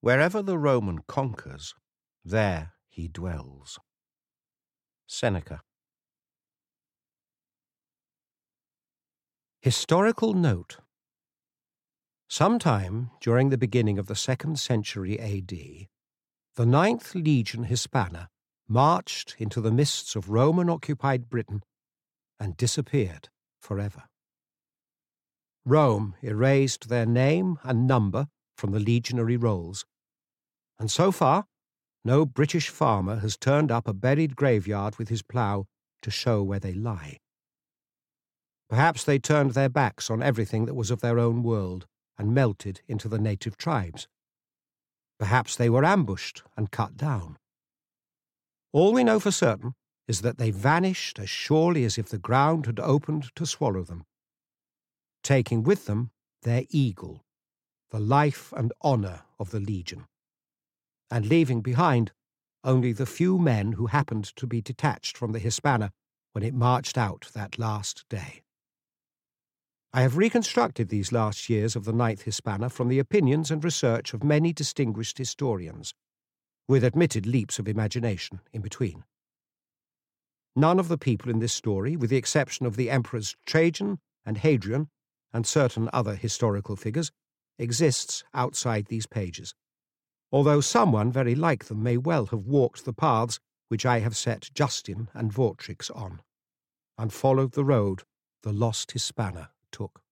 Wherever the Roman conquers, there he dwells. Seneca. Historical note. Sometime during the beginning of the 2nd century A.D., the 9th Legion Hispana marched into the mists of Roman-occupied Britain and disappeared forever. Rome erased their name and number from the legionary rolls, and so far no British farmer has turned up a buried graveyard with his plough to show where they lie. Perhaps they turned their backs on everything that was of their own world and melted into the native tribes. Perhaps they were ambushed and cut down. All we know for certain is that they vanished as surely as if the ground had opened to swallow them, taking with them their eagle, the life and honor of the legion, and leaving behind only the few men who happened to be detached from the Hispana when it marched out that last day. I have reconstructed these last years of the 9th Hispana from the opinions and research of many distinguished historians, with admitted leaps of imagination in between. None of the people in this story, with the exception of the emperors Trajan and Hadrian and certain other historical figures, exists outside these pages, although someone very like them may well have walked the paths which I have set Justin and Vortrix on, and followed the road the lost Hispana took.